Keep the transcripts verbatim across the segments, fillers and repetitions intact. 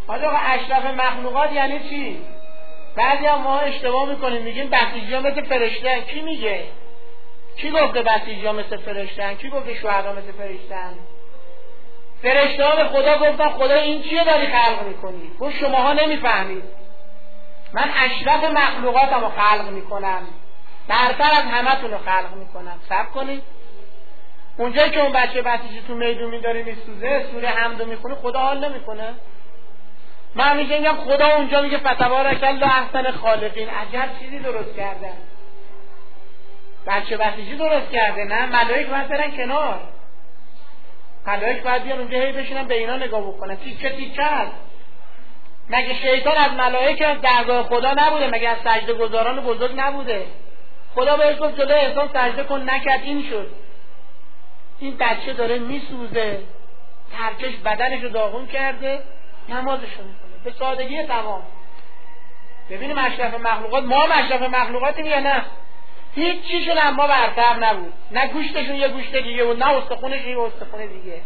حالا اشرف مخلوقات یعنی چی؟ بعضی هم ما اشتباه میکنیم میگیم بسیجی ها مثل فرشته‌ان. کی میگه؟ کی گفته بسیجی ها مثل فرشته‌ان؟ کی گفته شهدا مثل فرشته‌ان؟ فرشته ها به خدا گفتن خدا این چیه داری خلق میکنی؟ گفت شماها نمیفهمید، من اشرف مخلوقاتم رو خلق میکنم، برتر از همه تون رو خلق میکنم. صبر کنید. اونجایی که اون بچه بسیجی تو میدون میداری میسوزه سوره حمدو میخونه، خدا حال نمیکنه؟ من همیشه میگم خدا اونجا میگه فتبارک الله احسن خالقین، عجب چیزی درست کردن. بچه بسیجی درست کرده، نه ملائک باید برن کنار. ملائک باید بیان اونجا هی بشینن به اینا نگاه بکنن تیکه تیکه هست. مگه شیطان از ملائک از درگاه خدا نبوده؟ مگه از سجده گزاران بزرگ نبوده؟ خدا بهش گفت جلوی احسان سجده کن، نکرد، این شد. این بچه داره میسوزه، ترکش بدنش رو داغون کرده، نمازش رو میکنه به سادگی تمام. ببینیم اشرف مخلوقات، ما هم اشرف مخلوقاتیم یا نه؟ هیچ چیشون اما برتر نبود، نه گوشتشون یه گوشت دیگه بود، نه استخونش یه استخون دیگه.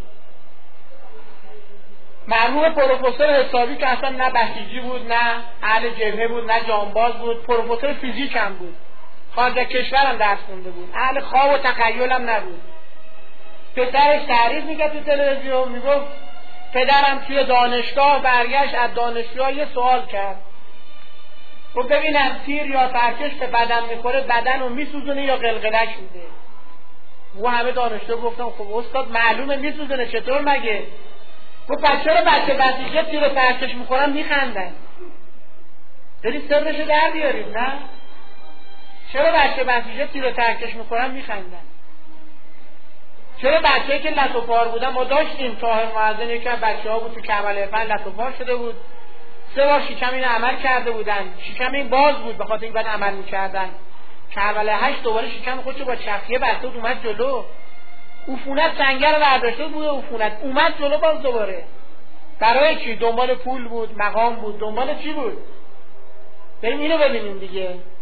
مرحوم پروفسور حسابی که اصلا نه بسیجی بود، نه اهل جبهه بود، نه جانباز بود، پروفسور فیزیک هم بود، خارج از کشور هم درس خونده بود، اهل خواب و تخیل هم نبود. پسرش تعریف میکرد تو تلویزیون، میگفت پدرم توی دانشگاه برگشت از دانشجوها یه سوال کرد، گفت ببینم تیر یا ترکش به بدن میخوره بدن رو میسوزونه یا قلقلک میده؟ و همه دانشجو گفتن خب استاد معلومه میسوزونه، چطور مگه؟ گفت پس چرا بچه بسیجی تیر و ترکش میخورن میخندن؟ برید سرشو در بیارید. نه چرا بچه بسیجی تیر و ترکش میخورن میخندن؟ چرا بچه‌ای که لث و پار بودن، ما داشتیم طاهر معزن یکی از بچه‌ها بود تو کربلای پنج لث و پار شده بود، سه بار شکم این عمل کرده بودن، شکم این باز بود به خاطر این بعد عمل می‌کردن. کربلای هشت دوباره شکم خودشو با چفیه بسته بود، اومد جلو، عفونت سنگر رو برداشته بود، عفونت اومد جلو باز دوباره. برای چی؟ دنبال پول بود، مقام بود، دنبال چی بود؟ بریم اینو ببینیم دیگه.